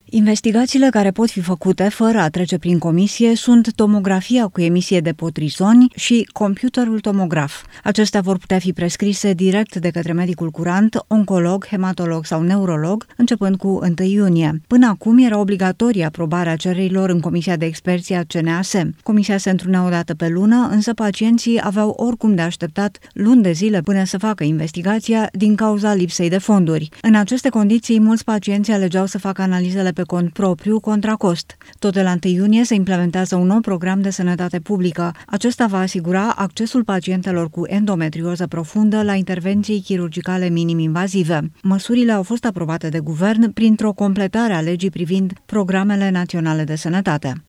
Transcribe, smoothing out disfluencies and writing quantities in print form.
Investigațiile care pot fi făcute fără a trece prin comisie sunt tomografia cu emisie de potrisoni și computerul tomograf. Acestea vor putea fi prescrise direct de către medicul curant, oncolog, hematolog sau neurolog, începând cu 1 iunie. Până acum era obligatorie aprobarea cererilor în Comisia de Experți a CNAS. Comisia se întrunea o dată pe lună, însă pacienții aveau oricum de așteptat luni de zile până să facă investigația din cauza lipsei de fonduri. În aceste condiții, mulți pacienți alegeau să facă analizele pe cont propriu contra cost. Tot de la 1 iunie se implementează un nou program de sănătate publică. Acesta va asigura accesul pacientelor cu endometrioză profundă la intervenții chirurgicale minim-invazive. Măsurile au fost aprobate de guvern printr-o completare a legii privind programele naționale de sănătate.